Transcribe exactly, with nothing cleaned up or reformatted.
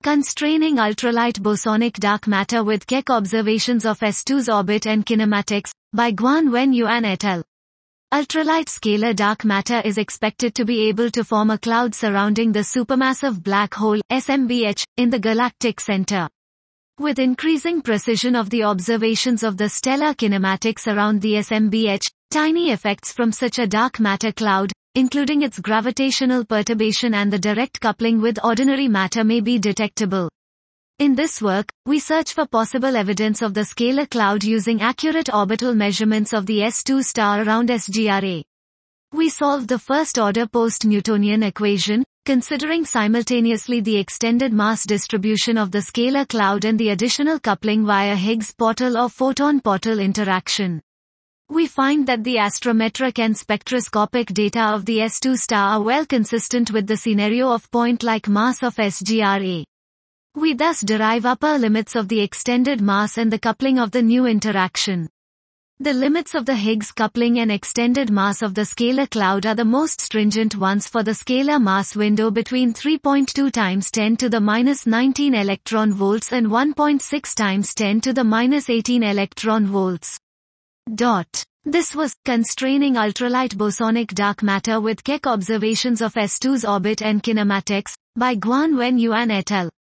Constraining Ultralight Bosonic Dark Matter with Keck Observations of S two's Orbit and Kinematics, by Guan-Wen Yuan et al. Ultralight scalar dark matter is expected to be able to form a cloud surrounding the supermassive black hole, S M B H, in the galactic center. With increasing precision of the observations of the stellar kinematics around the S M B H, tiny effects from such a dark matter cloud, including its gravitational perturbation and the direct coupling with ordinary matter, may be detectable. In this work, we search for possible evidence of the scalar cloud using accurate orbital measurements of the S two star around S G R A. We solved the first-order post-Newtonian equation, considering simultaneously the extended mass distribution of the scalar cloud and the additional coupling via Higgs-Portal or photon-portal interaction. We find that the astrometric and spectroscopic data of the S two star are well consistent with the scenario of point-like mass of S G R A. We thus derive upper limits of the extended mass and the coupling of the new interaction. The limits of the Higgs coupling and extended mass of the scalar cloud are the most stringent ones for the scalar mass window between three point two times ten to the minus nineteen electron volts and one point six times ten to the minus eighteen electron volts. Dot. This was Constraining Ultralight Bosonic Dark Matter with Keck Observations of S two's Orbit and Kinematics, by Guan-Wen Yuan et al.